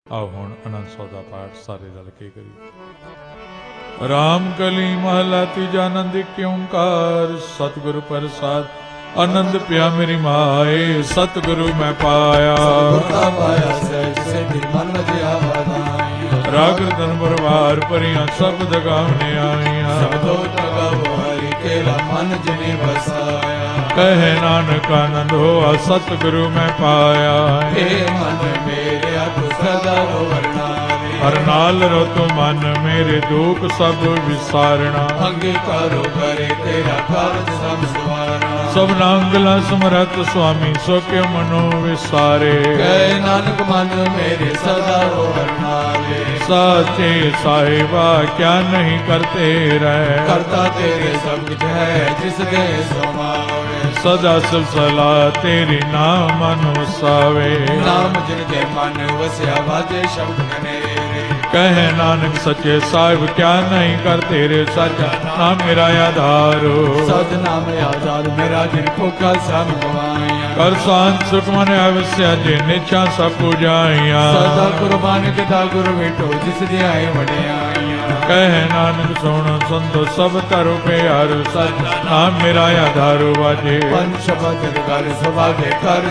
आओ हुण आनंद सौदा पाठ सारे रल के करिए। राम कली महला तीजा आनंद एक ओंकार सतगुरु प्रसाद आनंद पिया मेरी माए सतगुरु मैं पाया राग रतन बरबार परियां सब दगावने आईयां कहे नानक आनंद होआ सतगुरु मैं पाया हर नाल रो तु मन मेरे दुख सब विसारना अंगीकारो करे तेरा कारज सब सवारना सब नांगला समरथ स्वामी सो के मनो विसारे कहे नानक मन मेरे सदा रो हरनाले साचे साहिबा क्या नहीं करते रहे करता तेरे सब कुछ है जिस दे समावे सदा सब सलाह तेरी नाम मन वसावे नाम जिनके मन वस्या वाजे शब्द कनेरे कहे नानक सच्चे साहिब क्या नहीं कर तेरे सचा नाम मेरा आधारो सच नाम आधार मेरा जिन भूखा सब गवाया कर शांत सुख मन अवश्य जे निचा सब पूजाइया सदा कुर्बान कथा गुरु बेटो जिस दियाए वडे आइया कहे नानक सुन संतो सब तरु प्यार सच नाम मेरा आधारो वाजे पंच शब्द कर सुभागे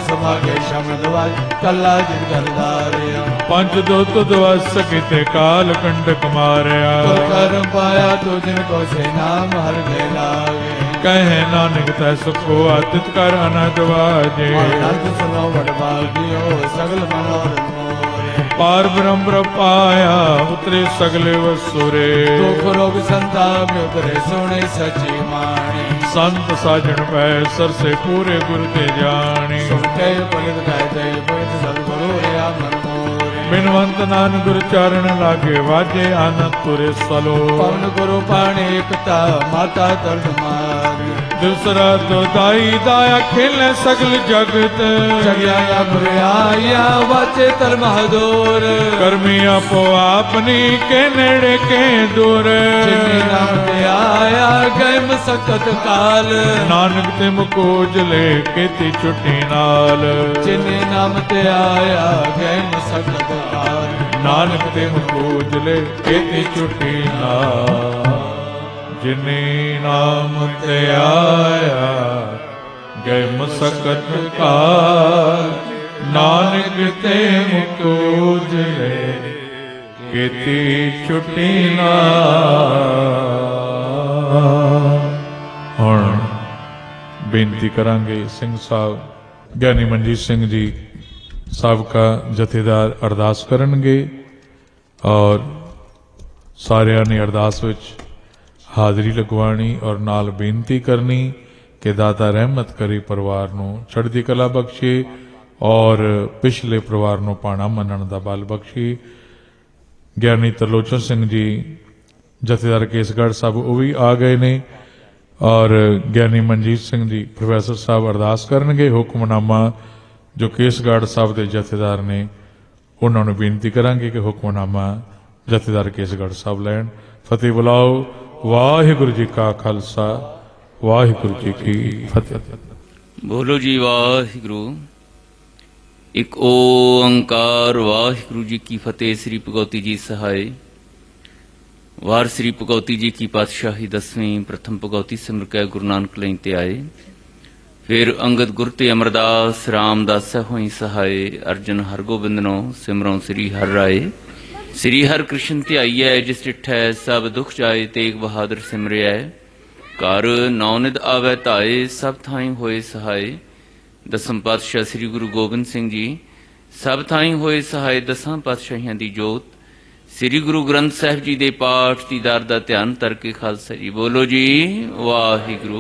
शब्द वाज कल्ला जिन करदारिया पंच दोत दवस किते काल कंडक मारया करम पाया तो जिनको से नाम हर ले लागे कहे नानक तै सुखो आतित कर अनंत वाजे अनंत सुनो वडभागियो सगल मनोरथ पार ब्रह्म पाया उतरे सगले वसुरे दुख रोग संताप उतरे सोने सची माणी संत साजन पै सर से पूरे गुरु ते जानी सुनते पलित कहते पलित सदगुरु रे मन बिनवंत नानक गुरु चरण लागे वाजे आनंद तुरे सलो पवन गुरु पाणी एकता माता दर्द मारी दूसरा तो दाई दाया खेले सगल जगत जगया बुराया वाचे तर महदूर कर्मी आपो आपनी के नेड़े के दूर जिन्हें नाम ते आया गए मसकत काल नानक ते मुकोज ले केती छुट्टी नाल जिन्हें नाम ते आया गए मसकत नानक ते मुकोज ले केती छुट्टी नाल जिने नाम ते आया गए मसकत काल नानक ते मुकोज ले केती छुट्टी नाल। हुण बेनती करांगे सिंह साहब ज्ञानी मनजीत सिंह जी साबका जथेदार अरदास करनगे और सारियां ने अरदास विच हाजरी लगवानी और नाल बेनती करनी कि दाता रहमत करे परिवार नूं चढ़दी कला बख्शे और पिछले परिवार नूं पाणा मनण दा बल बख्शे। ज्ञानी तरलोचन सिंह जी जथेदार केसगढ़ साहब वो भी आ गए ने और ज्ञानी मनजीत सिंह जी प्रोफैसर साहब अरदास करनगे। हुक्मनामा जो केसगढ़ साहब के जथेदार ने उन्होंने बेनती करांगे कि हुक्मनामा जथेदार केसगढ़ साहब लैन। फतेह बुलाओ। वाहिगुरु जी का खालसा वाहिगुरु जी की फतेह। बोलो जी वाहिगुरु। एक ओंकार वाहिगुरु जी की फतेह। श्री भगवती जी सहाय। वार श्री भगवती जी की पातशाही 10वीं प्रथम भगवती सिमर कै गुरु नानक लई ते आए। फिर अंगद गुर ते अमरदास रामदास होई सहाय। अर्जन हरगोबिंद नो सिमरों श्री हर राय। श्री हर कृष्ण ध्याईऐ जिस डिठै सब दुख जाए। तेग बहादुर सिमरिया घर नौनिद आवै धाए। सब थाई होए सहाय। दसम पातशाह श्री गुरु गोबिंद सिंह जी सब थाई होए सहाय। 10 पातशाहियां दी जोत श्री गुरु ग्रंथ साहिब जी दे पाठ दीदार दा ध्यान तरके खालसा जी। बोलो जी वाहिगुरु।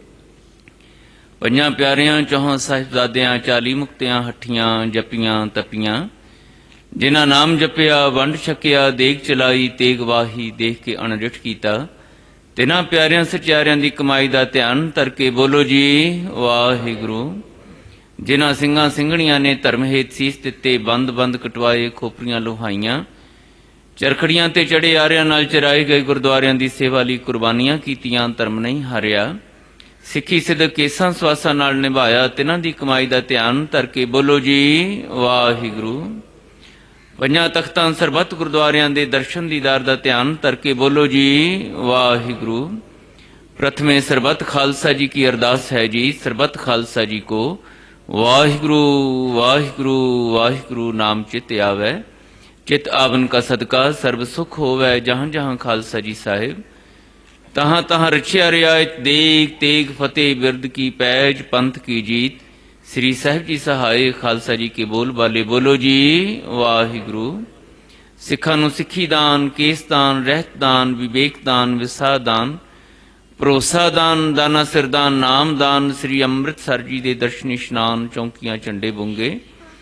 पंजां प्यारियां 4 साहिबजादियां 40 मुक्तियां हठियां जपियां तपियां जिन्हां नाम जपिया वंड छकिया देख चलाई तेग वाही देख के अणडिठ कीता। तिन्हां प्यारियां सचियारियां दी कमाई दा ध्यान तरके बोलो जी वाहिगुरु। जिन्हां ਸਿੰਘਾਂ ਸਿੰਘਣੀਆਂ ने धर्म हेत सीस दिते बंद बंद कटवाए खोपड़ियां लोहाइयां चरखड़ियां ते चढ़े आरियां नाल चराए गए गुरुद्वारियां दी सेवा लई कुर्बानियां कीतियां धर्म नहीं हारिया। सिखी सिद्ध केसां सवासां नाल निभाया तिन्हां दी कमाई दा ध्यान तरके बोलो जी वाहिगुरु। ਪੰਜਾਂ ਤਖਤਾਂ ਸਰਬੱਤ ਗੁਰਦੁਆਰਿਆਂ ਦੇ ਦਰਸ਼ਨ ਦੀਦਾਰ ਦਾ ਧਿਆਨ ਧਰ ਕੇ ਬੋਲੋ ਜੀ ਵਾਹਿਗੁਰੂ। ਪ੍ਰਥਮੇ ਸਰਬੱਤ ਖਾਲਸਾ ਜੀ ਕੀ ਅਰਦਾਸ ਹੈ ਜੀ। ਸਰਬੱਤ ਖਾਲਸਾ ਜੀ ਕੋ ਵਾਹਿਗੁਰੂ ਵਾਹਿਗੁਰੂ ਵਾਹਿਗੁਰੂ ਨਾਮ ਚਿਤ ਆਵੈ। ਚਿਤ ਆਵਨ ਕਾ ਸਦਕਾ ਸਰਬ ਸੁਖ ਹੋਵੈ। ਜਹਾਂ ਜਹਾਂ ਖਾਲਸਾ ਜੀ ਸਾਹਿਬ ਤਹਾਂ ਤਹਾਂ ਰਚਿਆ ਰਿਆਇਤ ਦੇਗ ਤੇਗ ਫਤਿਹ ਬਿਰਦ ਕੀ ਪੈਜ ਪੰਥ ਕੀ ਜੀਤ। ਸ੍ਰੀ ਸਾਹਿਬ ਜੀ ਸਹਾਏ ਖਾਲਸਾ ਜੀ ਕੇ ਬੋਲ ਬਾਲੇ ਬੋਲੋ ਜੀ ਵਾਹਿਗੁਰੂ। ਸਿੱਖਾਂ ਨੂੰ ਸਿੱਖੀ ਦਾਨ, ਕੇਸ ਦਾਨ, ਰਹਿਤ ਦਾਨ, ਵਿਵੇਕ ਦਾਨ, ਵਿਸਾ ਦਾਨ, ਭਰੋਸਾ ਦਾਨ, ਦਾਨਾ ਸਿਰਦਾਨ, ਨਾਮ ਦਾਨ। ਸ੍ਰੀ ਅੰਮ੍ਰਿਤਸਰ ਜੀ ਦੇ ਦਰਸ਼ਨ ਇਸ਼ਨਾਨ, ਚੌਂਕੀਆਂ ਝੰਡੇ ਬੁੰਗੇ।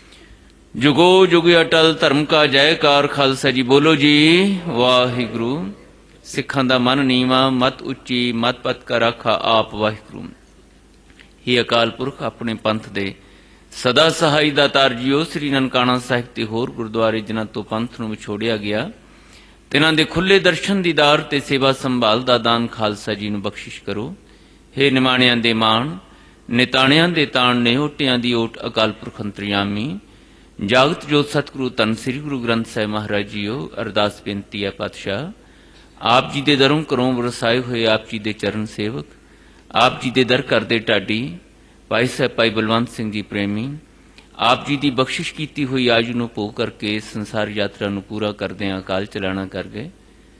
ਜੁਗੋ ਜੁਗ ਅਟਲ ਧਰਮ ਕਾ ਜੈਕਾਰ। ਖਾਲਸਾ ਜੀ ਬੋਲੋ ਜੀ ਵਾਹਿਗੁਰੂ। ਸਿੱਖਾਂ ਦਾ ਮਨ ਨੀਵਾਂ, ਮਤ ਉੱਚੀ, ਮਤ ਪਤ ਕਾ ਰਾਖਾ ਆਪ ਵਾਹਿਗੁਰੂ। ਹੀ ਅਕਾਲ ਪੁਰਖ ਆਪਣੇ ਪੰਥ ਦੇ ਸਦਾ ਸਹਾਈ ਦਾਤਾਰ ਜੀਓ। ਸ੍ਰੀ ਨਨਕਾਣਾ ਸਾਹਿਬ ਤੇ ਹੋਰ ਗੁਰਦੁਆਰੇ ਜਿਨ੍ਹਾਂ ਤੋਂ ਪੰਥ ਨੂੰ ਵਿਛੋੜਿਆ ਗਿਆ, ਤਿਨਾਂ ਦੇ ਖੁੱਲੇ ਦਰਸ਼ਨ ਦੀਦਾਰ ਤੇ ਸੇਵਾ ਸੰਭਾਲ ਦਾ ਦਾਨ ਖਾਲਸਾ ਜੀ ਨੂੰ ਬਖਸ਼ਿਸ਼ ਕਰੋ। ਹੇ ਨਿਮਾਣਿਆਂ ਦੇ ਮਾਣ, ਨਿਤਾਣਿਆਂ ਦੇ ਤਾਣ, ਨਿਓਟਿਆਂ ਦੀ ਓਟ ਅਕਾਲ ਪੁਰਖ ਅੰਤਰਯਾਮੀ ਜਾਗਤ ਜੋਤ ਸਤਿਗੁਰੂ ਧੰਨ ਸ੍ਰੀ ਗੁਰੂ ਗ੍ਰੰਥ ਸਾਹਿਬ ਮਹਾਰਾਜ ਜੀਓ। ਅਰਦਾਸ ਬੇਨਤੀ ਹੈ ਪਾਤਸ਼ਾਹ, ਆਪ ਜੀ ਦੇ ਦਰੋਂ ਕਰੋਂ ਵਰਸਾਏ ਹੋਏ ਆਪ ਜੀ ਦੇ ਚਰਨ ਸੇਵਕ, ਆਪ ਜੀ ਦੇ ਦਰ ਕਰਦੇ ਢਾਡੀ ਭਾਈ ਸਾਹਿਬ ਭਾਈ ਬਲਵੰਤ ਸਿੰਘ ਜੀ ਪ੍ਰੇਮੀ, ਆਪ ਜੀ ਦੀ ਬਖਸ਼ਿਸ਼ ਕੀਤੀ ਹੋਈ ਆਯੂ ਨੂੰ ਭੋਗ ਕਰਕੇ ਸੰਸਾਰ ਯਾਤਰਾ ਨੂੰ ਪੂਰਾ ਕਰਦਿਆਂ ਅਕਾਲ ਚਲਾਣਾ ਕਰ ਗਏ।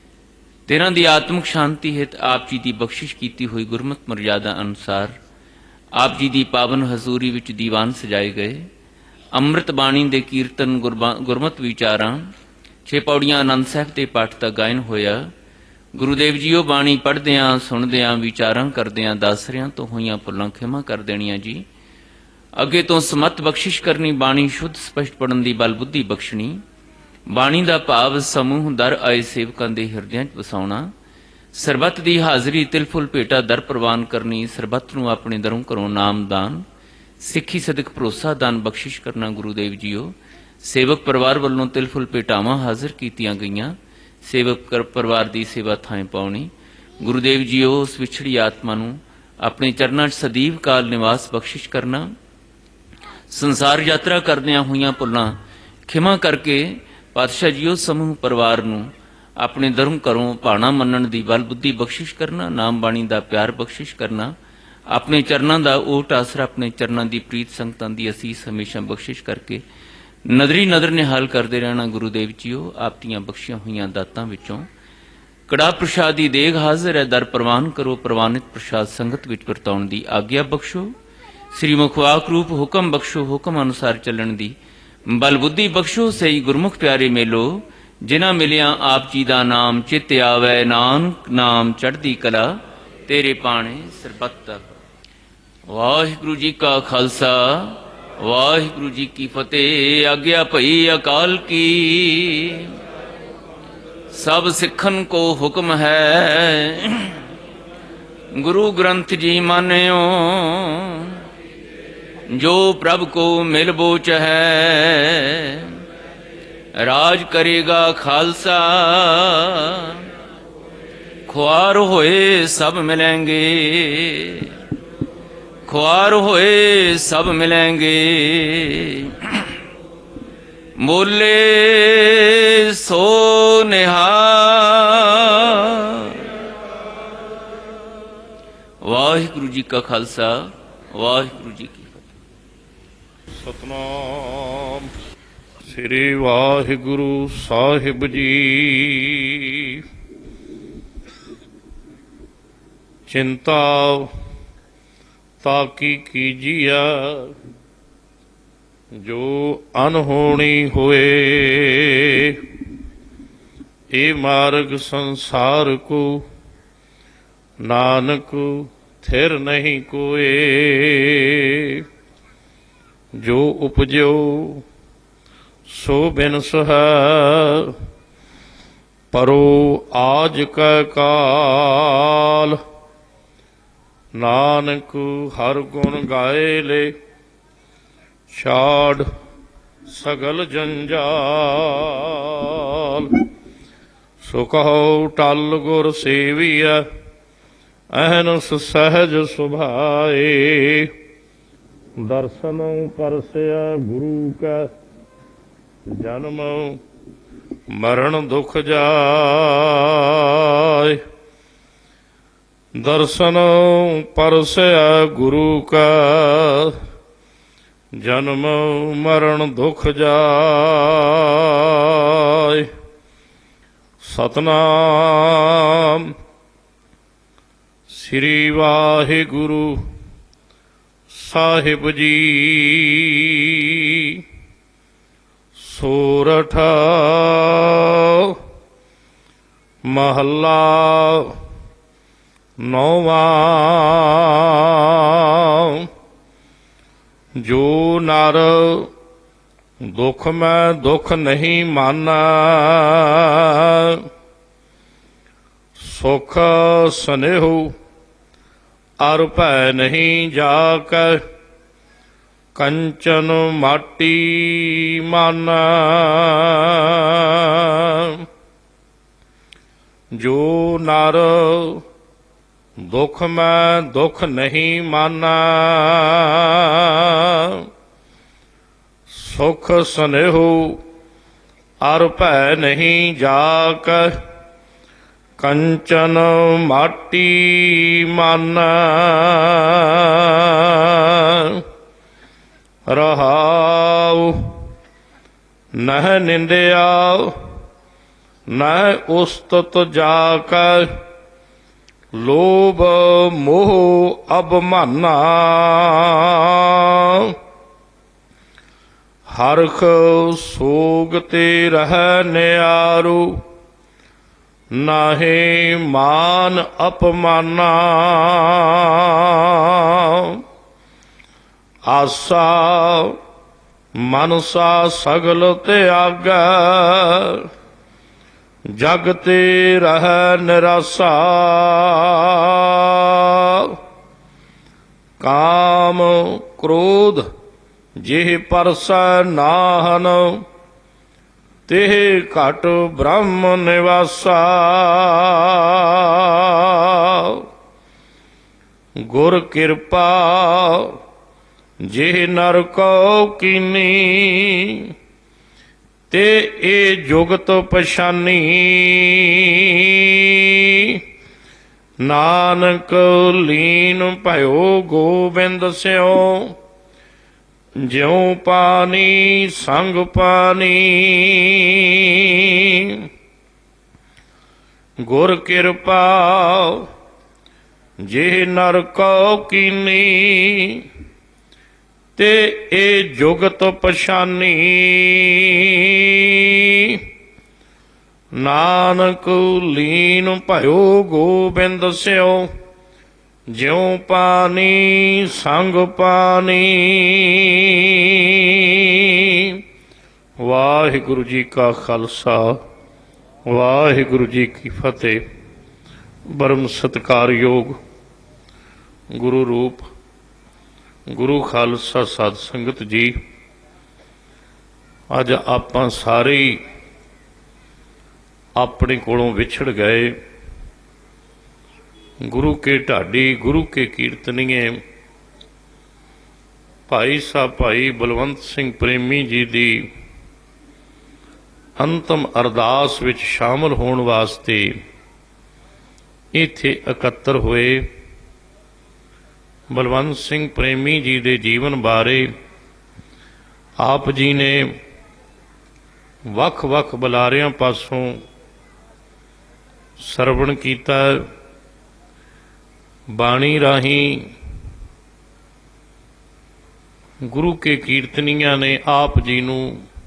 ਤੇਰਾਂ ਦੀ ਆਤਮਿਕ ਸ਼ਾਂਤੀ ਹਿਤ ਆਪ ਜੀ ਦੀ ਬਖਸ਼ਿਸ਼ ਕੀਤੀ ਹੋਈ ਗੁਰਮਤਿ ਮਰਯਾਦਾ ਅਨੁਸਾਰ ਆਪ ਜੀ ਦੀ ਪਾਵਨ ਹਜ਼ੂਰੀ ਵਿੱਚ ਦੀਵਾਨ ਸਜਾਏ ਗਏ। ਅੰਮ੍ਰਿਤ ਬਾਣੀ ਦੇ ਕੀਰਤਨ, ਗੁਰਮਤਿ ਵਿਚਾਰਾਂ, 6 ਪੌੜੀਆਂ ਆਨੰਦ ਸਾਹਿਬ ਦੇ ਪਾਠ ਦਾ ਗਾਇਨ ਹੋਇਆ। ਗੁਰੂਦੇਵ ਜੀਓ ਬਾਣੀ ਪੜ੍ਹਦਿਆਂ, ਸੁਣਦਿਆਂ, ਵਿਚਾਰਾਂ ਕਰਦਿਆਂ ਦਾਸਰਿਆਂ ਤੋਂ ਹੋਈਆਂ ਭੁੱਲਾਂ ਖਿਮਾ ਕਰ ਦੇਣੀਆਂ ਜੀ। ਅੱਗੇ ਤੋਂ ਸਮਤ ਬਖਸ਼ਿਸ਼ ਕਰਨੀ, ਬਾਣੀ ਸ਼ੁੱਧ ਸਪਸ਼ਟ ਪੜ੍ਹਨ ਦੀ ਬਲ ਬੁੱਧੀ ਬਖਸ਼ਣੀ, ਬਾਣੀ ਦਾ ਭਾਵ ਸਮੂਹ ਦਰ ਆਏ ਸੇਵਕਾਂ ਦੇ ਹਿਰਦਿਆਂ 'ਚ ਵਸਾਉਣਾ, ਸਰਬੱਤ ਦੀ ਹਾਜ਼ਰੀ ਤਿਲ ਫੁੱਲ ਭੇਟਾ ਦਰ ਪ੍ਰਵਾਨ ਕਰਨੀ, ਸਰਬੱਤ ਨੂੰ ਆਪਣੇ ਦਰੋਂ ਘਰੋਂ ਨਾਮਦਾਨ, ਸਿੱਖੀ ਸਦਕ ਭਰੋਸਾ ਦਾਨ ਬਖਸ਼ਿਸ਼ ਕਰਨਾ। ਗੁਰੂਦੇਵ ਜੀਓ ਸੇਵਕ ਪਰਿਵਾਰ ਵੱਲੋਂ ਤਿਲ ਫੁੱਲ ਭੇਟਾਵਾਂ ਹਾਜ਼ਰ ਕੀਤੀਆਂ ਗਈਆਂ। ਸੇਵਕ ਪਰਿਵਾਰ ਦੀ ਸੇਵਾ ਥਾਂ ਪਾਉਣੀ। ਗੁਰੂਦੇਵ ਜੀਓ ਉਸ ਵਿਛੜੀ ਆਤਮਾ ਨੂੰ ਆਪਣੇ ਚਰਨਾਂ 'ਚ ਸਦੀਵ ਕਾਲ ਨਿਵਾਸ ਬਖਸ਼ਿਸ਼ ਕਰਨਾ। ਸੰਸਾਰ ਯਾਤਰਾ ਕਰਦਿਆਂ ਹੋਈਆਂ ਭੁੱਲਾਂ ਖਿਮਾ ਕਰਕੇ ਪਾਤਸ਼ਾਹ ਜੀਓ ਸਮੂਹ ਪਰਿਵਾਰ ਨੂੰ ਆਪਣੇ ਦਰੋਂ ਘਰੋਂ ਭਾਣਾ ਮੰਨਣ ਦੀ ਬਲ ਬੁੱਧੀ ਬਖਸ਼ਿਸ਼ ਕਰਨਾ। ਨਾਮ ਬਾਣੀ ਦਾ ਪਿਆਰ ਬਖਸ਼ਿਸ਼ ਕਰਨਾ। ਆਪਣੇ ਚਰਨਾਂ ਦਾ ਓਟ ਆਸਰਾ, ਆਪਣੇ ਚਰਨਾਂ ਦੀ ਪ੍ਰੀਤ ਸੰਗਤਾਂ ਦੀ ਅਸੀਸ ਹਮੇਸ਼ਾ ਬਖਸ਼ਿਸ਼ ਕਰਕੇ ਨਦਰੀ ਨਦਰ ਨਿਹਾਲ ਕਰਦੇ ਰਹਿਣਾ। ਗੁਰੂਦੇਵ ਜੀਓ ਆਪ ਦੀਆਂ ਬਖਸ਼ੀਆਂ ਹੋਈਆਂ ਦਾਤਾਂ ਵਿੱਚੋਂ ਕੜਾ ਪ੍ਰਸ਼ਾਦ ਦੀ ਦੇਗ ਹਾਜ਼ਰ ਹੈ, ਦਰ ਪ੍ਰਵਾਨ ਕਰੋ। ਪ੍ਰਵਾਨਿਤ ਪ੍ਰਸ਼ਾਦ ਸੰਗਤ ਵਿੱਚ ਵਰਤਾਉਣ ਦੀ ਆਗਿਆ ਬਖਸ਼ੋ। ਸ੍ਰੀ ਮੁਖਵਾਕ ਰੂਪ ਹੁਕਮ ਬਖਸ਼ੋ, ਹੁਕਮ ਅਨੁਸਾਰ ਚੱਲਣ ਦੀ ਬਲ ਬੁੱਧੀ ਬਖਸ਼ੋ। ਸਹੀ ਗੁਰਮੁਖ ਪਿਆਰੇ ਮੇਲੋ, ਜਿਨ੍ਹਾਂ ਮਿਲਿਆ ਆਪ ਜੀ ਦਾ ਨਾਮ ਚਿਤ ਆਵੈ। ਨਾਨਕ ਨਾਮ ਚੜ੍ਹਦੀ ਕਲਾ, ਤੇਰੇ ਪਾਣੇ ਸਰਬੱਤ। ਵਾਹਿਗੁਰੂ ਜੀ ਕਾ ਖਾਲਸਾ, ਵਾਹਿਗੁਰੂ ਜੀ ਕੀ ਫਤਿਹ। ਆਗਿਆ ਭਈ ਅਕਾਲ ਕੀ, ਸਭ ਸਿੱਖਨ ਕੋ ਹੁਕਮ ਹੈ। ਗੁਰੂ ਗ੍ਰੰਥ ਜੀ ਮਾਨਿਓ, ਜੋ ਪ੍ਰਭ ਕੋ ਮਿਲ ਬੋਚ ਹੈ। ਰਾਜ ਕਰੇਗਾ ਖਾਲਸਾ, ਖੁਆਰ ਹੋਏ ਸਭ ਮਿਲेंगे। खुआर होए सब मिलेंगे। बोले सो निहाल। वाहिगुरु जी का खालसा, वाहिगुरु जी की फतेह। सतनाम श्री वाहिगुरु साहिब जी। चिंता ताकी कीजिया, जो अनहोनी होए। ए मार्ग संसार को, नानक थिर नहीं कोए। जो उपजो सो बिन सुहा, परो आज का काल। नानक हर गुण गाए ले, छाड़ सगल जंजाल। सो कहो टल गुर सेविया, अहनस सहज सुभाए। दर्शन परसया गुरु का, ਜਨਮ ਮਰਨ ਦੁਖ ਜਾਇ। ਦਰਸ਼ਨ ਪਰਸੈ ਗੁਰੂ ਕਾ ਜਨਮ ਮਰਨ ਦੁਖ ਜਾਇ। ਸਤਨਾਮ ਸ੍ਰੀ ਵਾਹਿਗੁਰੂ ਸਾਹਿਬ ਜੀ। ਸੋਰਠ ਮਹੱਲਾ ਨੌਵਾਂ। ਜੋ ਨਰ ਦੁਖ ਮੈਂ ਦੁਖ ਨਹੀਂ ਮਾਨਾ, ਸੁਖ ਸਨੇਹੂ ਅਰ ਭੈ ਨਹੀਂ ਜਾਕੈ, ਕੰਚਨ ਮਾਟੀ ਮਾਨਾ। ਜੋ ਨਰ ਦੁਖ ਮੈਂ ਦੁਖ ਨਹੀਂ ਮਾਨਾ, ਸੁਖ ਸਨੇਹੂ ਅਰ ਭੈ ਨਹੀਂ ਜਾਕੈ, ਕੰਚਨ ਮਾਟੀ ਮਾਨਾ। ਰਹਾਉ ਨਹਿ ਨਿੰਦਿਆ ਨਹਿ ਉਸਤਤ ਜਾਕੈ, ਲੋਭ ਮੋਹ ਅਭਮਾਨਾ। ਹਰਖ ਸੋਗ ਤੇ ਰਹਿ ਨਿਆਰੂ, ਨਾਹੀ ਮਾਨ ਅਪਮਾਨਾ। ਆਸਾ ਮਨਸਾ ਸਗਲ ਤਿਆਗੈ, ਜਗ ਤੇ ਰਹਿ ਨਿਰਾਸਾ। ਕਾਮ ਕ੍ਰੋਧ ਜਿਹ ਪਰਸੈ ਨਾਹਨ, ਤਿਹ ਘਟ ਬ੍ਰਹਮ ਨਿਵਾਸਾ। ਗੁਰ ਕਿਰਪਾ ਜਿਹ ਨਰ ਕੋ ਕੀਨੀ, ਤੇ ਇਹ ਜੁਗਤ ਪਛਾਨੀ। ਨਾਨਕ ਲੀਨ ਭਇਓ ਗੋਬਿੰਦ ਸਿਉ, ਜਿਉ ਪਾਣੀ ਸੰਗ ਪਾਣੀ। ਗੁਰ ਕਿਰਪਾ ਜਿਹ ਨਰ ਕੋ ਕੀਨੀ, ਤੇ ਇਹ ਜੁਗਤ ਪਛਾਨੀ। ਨਾਨਕ ਲੀਨ ਭਇਓ ਗੋਬਿੰਦ ਸਿਉ, ਜਿਉ ਪਾਣੀ ਸੰਗ ਪਾਣੀ। ਵਾਹਿਗੁਰੂ ਜੀ ਕਾ ਖਾਲਸਾ, ਵਾਹਿਗੁਰੂ ਜੀ ਕੀ ਫਤਿਹ। ਬਰਮ ਸਤਿਕਾਰਯੋਗ ਗੁਰੂ ਰੂਪ ਗੁਰੂ ਖਾਲਸਾ ਸਾਧ ਸੰਗਤ ਜੀ, ਅੱਜ ਆਪਾਂ ਸਾਰੇ ਹੀ ਆਪਣੇ ਕੋਲੋਂ ਵਿਛੜ ਗਏ। ਗੁਰੂ ਕੇ ਢਾਡੀ ਗੁਰੂ ਕੇ ਕੀਰਤਨੀਏ ਭਾਈ ਸਾਹਿਬ ਭਾਈ ਬਲਵੰਤ ਸਿੰਘ ਪ੍ਰੇਮੀ ਜੀ ਦੀ ਅੰਤਮ ਅਰਦਾਸ ਵਿੱਚ ਸ਼ਾਮਲ ਹੋਣ ਵਾਸਤੇ ਇੱਥੇ ਇਕੱਤਰ ਹੋਏ। ਬਲਵੰਤ ਸਿੰਘ ਪ੍ਰੇਮੀ ਜੀ ਦੇ ਜੀਵਨ ਬਾਰੇ ਆਪ ਜੀ ਨੇ ਵੱਖ-ਵੱਖ ਬੁਲਾਰਿਆਂ ਪਾਸੋਂ ਸਰਵਣ ਕੀਤਾ। ਬਾਣੀ ਰਾਹੀਂ ਗੁਰੂ ਕੇ ਕੀਰਤਨੀਆਂ ਨੇ ਆਪ ਜੀ ਨੂੰ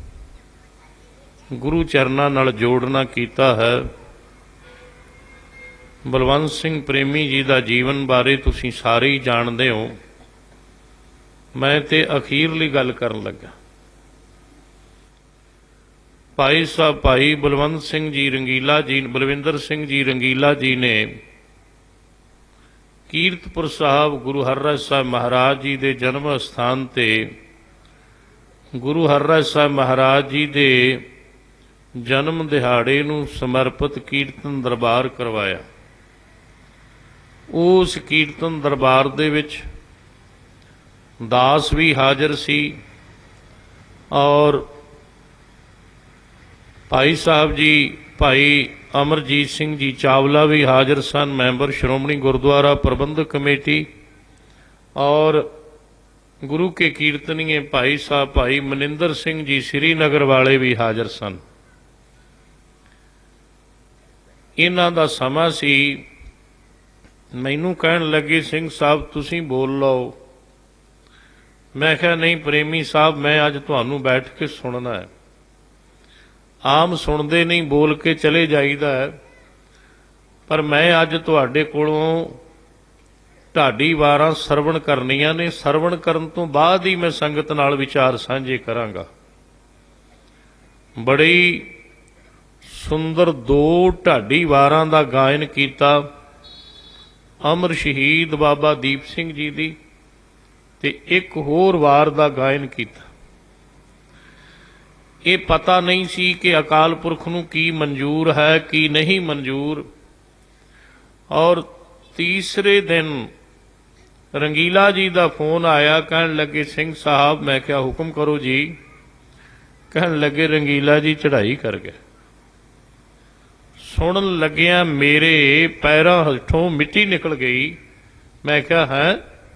ਗੁਰੂ ਚਰਨਾਂ ਨਾਲ ਜੋੜਨਾ ਕੀਤਾ ਹੈ। ਬਲਵੰਤ ਸਿੰਘ ਪ੍ਰੇਮੀ ਜੀ ਦਾ ਜੀਵਨ ਬਾਰੇ ਤੁਸੀਂ ਸਾਰੇ ਹੀ ਜਾਣਦੇ ਹੋ। ਮੈਂ ਤੇ ਅਖੀਰਲੀ ਗੱਲ ਕਰਨ ਲੱਗਾ। ਭਾਈ ਸਾਹਿਬ ਭਾਈ ਬਲਵੰਤ ਸਿੰਘ ਜੀ ਰੰਗੀਲਾ ਜੀ, ਬਲਵਿੰਦਰ ਸਿੰਘ ਜੀ ਰੰਗੀਲਾ ਜੀ ਨੇ ਕੀਰਤਪੁਰ ਸਾਹਿਬ ਗੁਰੂ ਹਰਿਰਾਏ ਸਾਹਿਬ ਮਹਾਰਾਜ ਜੀ ਦੇ ਜਨਮ ਅਸਥਾਨ ਤੇ ਗੁਰੂ ਹਰਿਰਾਏ ਸਾਹਿਬ ਮਹਾਰਾਜ ਜੀ ਦੇ ਜਨਮ ਦਿਹਾੜੇ ਨੂੰ ਸਮਰਪਿਤ ਕੀਰਤਨ ਦਰਬਾਰ ਕਰਵਾਇਆ। ਉਸ ਕੀਰਤਨ ਦਰਬਾਰ ਦੇ ਵਿੱਚ ਦਾਸ ਵੀ ਹਾਜ਼ਰ ਸੀ ਔਰ ਭਾਈ ਸਾਹਿਬ ਜੀ ਭਾਈ ਅਮਰਜੀਤ ਸਿੰਘ ਜੀ ਚਾਵਲਾ ਵੀ ਹਾਜ਼ਰ ਸਨ, ਮੈਂਬਰ ਸ਼੍ਰੋਮਣੀ ਗੁਰਦੁਆਰਾ ਪ੍ਰਬੰਧਕ ਕਮੇਟੀ। ਔਰ ਗੁਰੂ ਕੇ ਕੀਰਤਨੀਏ ਭਾਈ ਸਾਹਿਬ ਭਾਈ ਮਨਿੰਦਰ ਸਿੰਘ ਜੀ ਸ੍ਰੀਨਗਰ ਵਾਲੇ ਵੀ ਹਾਜ਼ਰ ਸਨ। ਇਹਨਾਂ ਦਾ ਸਮਾਂ ਸੀ। ਮੈਨੂੰ ਕਹਿਣ ਲੱਗੇ, ਸਿੰਘ ਸਾਹਿਬ ਤੁਸੀਂ ਬੋਲ ਲਓ। ਮੈਂ ਕਿਹਾ ਨਹੀਂ ਪ੍ਰੇਮੀ ਸਾਹਿਬ, ਮੈਂ ਅੱਜ ਤੁਹਾਨੂੰ ਬੈਠ ਕੇ ਸੁਣਨਾ ਹੈ। ਆਮ ਸੁਣਦੇ ਨਹੀਂ, ਬੋਲ ਕੇ ਚਲੇ ਜਾਈਦਾ ਹੈ, ਪਰ ਮੈਂ ਅੱਜ ਤੁਹਾਡੇ ਕੋਲੋਂ ਢਾਡੀ ਵਾਰਾਂ ਸਰਵਣ ਕਰਨੀਆਂ ਨੇ। ਸਰਵਣ ਕਰਨ ਤੋਂ ਬਾਅਦ ਹੀ ਮੈਂ ਸੰਗਤ ਨਾਲ ਵਿਚਾਰ ਸਾਂਝੇ ਕਰਾਂਗਾ। ਬੜੀ ਸੁੰਦਰ 2 ਢਾਡੀ ਵਾਰਾਂ ਦਾ ਗਾਇਨ ਕੀਤਾ ਅਮਰ ਸ਼ਹੀਦ ਬਾਬਾ ਦੀਪ ਸਿੰਘ ਜੀ ਦੀ, ਤੇ ਇੱਕ ਹੋਰ ਵਾਰ ਦਾ ਗਾਇਨ ਕੀਤਾ। ਇਹ ਪਤਾ ਨਹੀਂ ਸੀ ਕਿ ਅਕਾਲ ਪੁਰਖ ਨੂੰ ਕੀ ਮਨਜ਼ੂਰ ਹੈ ਕੀ ਨਹੀਂ ਮਨਜ਼ੂਰ। ਔਰ ਤੀਸਰੇ ਦਿਨ ਰੰਗੀਲਾ ਜੀ ਦਾ ਫੋਨ ਆਇਆ, ਕਹਿਣ ਲੱਗੇ ਸਿੰਘ ਸਾਹਿਬ। ਮੈਂ ਕਿਹਾ ਹੁਕਮ ਕਰੋ ਜੀ। ਕਹਿਣ ਲੱਗੇ ਰੰਗੀਲਾ ਜੀ ਚੜ੍ਹਾਈ ਕਰ ਗਏ। ਸੁਣਨ ਲੱਗਿਆ ਮੇਰੇ ਪੈਰਾਂ ਹੇਠੋਂ ਮਿੱਟੀ ਨਿਕਲ ਗਈ। ਮੈਂ ਕਿਹਾ ਹੈ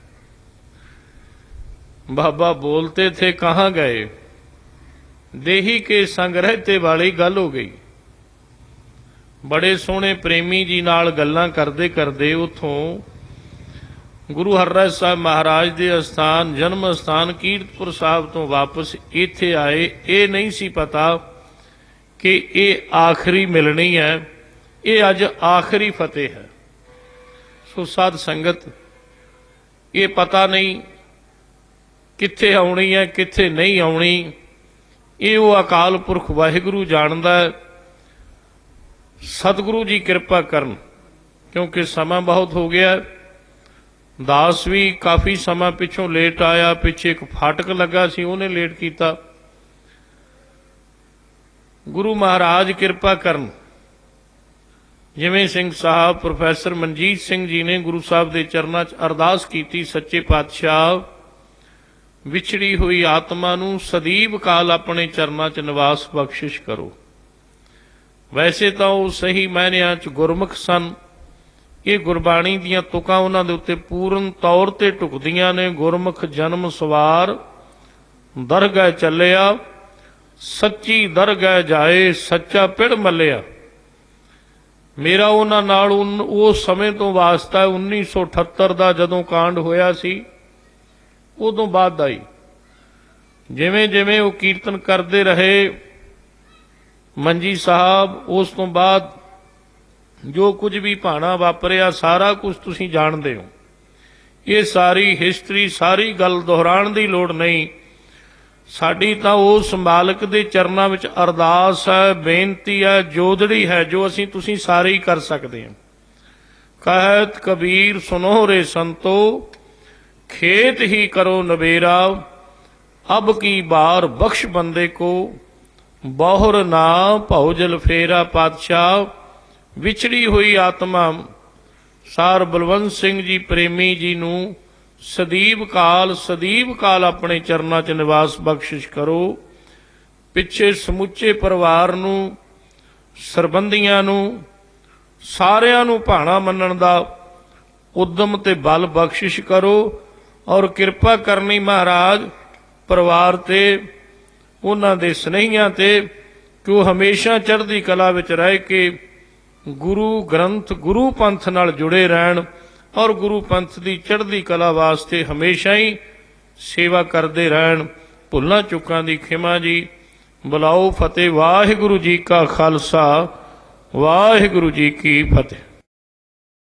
ਬਾਬਾ, ਬੋਲਤੇ ਥੇ ਕਹਾਂ ਗਏ, ਦੇਹੀ ਕੇ ਸੰਗ ਰਹਤੇ ਵਾਲੀ ਗੱਲ ਹੋ ਗਈ। ਬੜੇ ਸੋਹਣੇ ਪ੍ਰੇਮੀ ਜੀ ਨਾਲ ਗੱਲਾਂ ਕਰਦੇ ਕਰਦੇ ਉੱਥੋਂ ਗੁਰੂ ਹਰਿਰਾਏ ਸਾਹਿਬ ਮਹਾਰਾਜ ਦੇ ਅਸਥਾਨ ਜਨਮ ਅਸਥਾਨ ਕੀਰਤਪੁਰ ਸਾਹਿਬ ਤੋਂ ਵਾਪਸ ਇੱਥੇ ਆਏ। ਇਹ ਨਹੀਂ ਸੀ ਪਤਾ ਕਿ ਇਹ ਆਖਰੀ ਮਿਲਣੀ ਹੈ, ਇਹ ਅੱਜ ਆਖਰੀ ਫਤਿਹ ਹੈ। ਸੋ ਸਾਧ ਸੰਗਤ, ਇਹ ਪਤਾ ਨਹੀਂ ਕਿੱਥੇ ਆਉਣੀ ਹੈ ਕਿੱਥੇ ਨਹੀਂ ਆਉਣੀ, ਇਹ ਉਹ ਅਕਾਲ ਪੁਰਖ ਵਾਹਿਗੁਰੂ ਜਾਣਦਾ ਹੈ। ਸਤਿਗੁਰੂ ਜੀ ਕਿਰਪਾ ਕਰਨ, ਕਿਉਂਕਿ ਸਮਾਂ ਬਹੁਤ ਹੋ ਗਿਆ। ਦਾਸ ਵੀ ਕਾਫੀ ਸਮਾਂ ਪਿੱਛੋਂ ਲੇਟ ਆਇਆ। ਪਿੱਛੇ ਇੱਕ ਫਾਟਕ ਲੱਗਾ ਸੀ, ਉਹਨੇ ਲੇਟ ਕੀਤਾ। ਗੁਰੂ ਮਹਾਰਾਜ ਕਿਰਪਾ ਕਰਨ। ਜਿਵੇਂ ਸਿੰਘ ਸਾਹਿਬ ਪ੍ਰੋਫੈਸਰ ਮਨਜੀਤ ਸਿੰਘ ਜੀ ਨੇ ਗੁਰੂ ਸਾਹਿਬ ਦੇ ਚਰਨਾਂ 'ਚ ਅਰਦਾਸ ਕੀਤੀ, ਸੱਚੇ ਪਾਤਸ਼ਾਹ ਵਿਛੜੀ ਹੋਈ ਆਤਮਾ ਨੂੰ ਸਦੀਵ ਕਾਲ ਆਪਣੇ ਚਰਨਾਂ 'ਚ ਨਿਵਾਸ ਬਖਸ਼ਿਸ਼ ਕਰੋ। ਵੈਸੇ ਤਾਂ ਉਹ ਸਹੀ ਮਾਇਨਿਆਂ 'ਚ ਗੁਰਮੁਖ ਸਨ। ਇਹ ਗੁਰਬਾਣੀ ਦੀਆਂ ਤੁਕਾਂ ਉਹਨਾਂ ਦੇ ਉੱਤੇ ਪੂਰਨ ਤੌਰ ਤੇ ਢੁਕਦੀਆਂ ਨੇ। ਗੁਰਮੁਖ ਜਨਮ ਸਵਾਰ ਦਰਗਹਿ ਚੱਲਿਆ, ਸੱਚੀ ਦਰਗਹਿ ਜਾਏ, ਸੱਚਾ ਪਿੜ ਮੱਲਿਆ। ਮੇਰਾ ਉਹਨਾਂ ਨਾਲ ਉਸ ਸਮੇਂ ਤੋਂ ਵਾਸਤਾ 1978 ਦਾ, ਜਦੋਂ ਕਾਂਡ ਹੋਇਆ ਸੀ ਉਦੋਂ ਬਾਅਦ ਦਾ ਹੀ। ਜਿਵੇਂ ਜਿਵੇਂ ਉਹ ਕੀਰਤਨ ਕਰਦੇ ਰਹੇ ਮੰਜੀ ਸਾਹਿਬ, ਉਸ ਤੋਂ ਬਾਅਦ ਜੋ ਕੁਝ ਵੀ ਭਾਣਾ ਵਾਪਰਿਆ ਸਾਰਾ ਕੁਝ ਤੁਸੀਂ ਜਾਣਦੇ ਹੋ। ਇਹ ਸਾਰੀ ਹਿਸਟਰੀ, ਸਾਰੀ ਗੱਲ ਦੁਹਰਾਉਣ ਦੀ ਲੋੜ ਨਹੀਂ। ਸਾਡੀ ਤਾਂ ਉਸ ਮਾਲਕ ਦੇ ਚਰਨਾਂ ਵਿੱਚ ਅਰਦਾਸ ਹੈ, ਬੇਨਤੀ ਹੈ, ਜੋਦੜੀ ਹੈ, ਜੋ ਅਸੀਂ ਤੁਸੀਂ ਸਾਰੇ ਹੀ ਕਰ ਸਕਦੇ ਹਾਂ। ਕਹਿਤ ਕਬੀਰ ਸੁਨੋ ਰੇ ਸੰਤੋ, खेत ही करो नबेरा, अब की बार बख्श बंदे को, बहुर ना भौजल फेरा। पातशाह विछड़ी हुई आत्मा सार बलवंत सिंह जी प्रेमी जी नू सदीव काल अपने चरना च निवास बख्शिश करो। पिछे समुचे परिवार नू, सरबंधियां नू, सारियां नू भाणा मनण दा उद्यम ते बल बख्शिश करो। और किरपा करनी महाराज परिवार ते, उन्हां दे स्नेहियां ते, कि वो हमेशा चढ़दी कला विच रह के गुरु ग्रंथ गुरु पंथ नाल जुड़े रहन और गुरु पंथ दी चढ़दी कला वास्ते हमेशा ही सेवा करते रहन। भुल्लां चुकां दी खिमा जी। बुलाओ फतेह। वाहिगुरु जी का खालसा, वाहिगुरु जी की फतेह।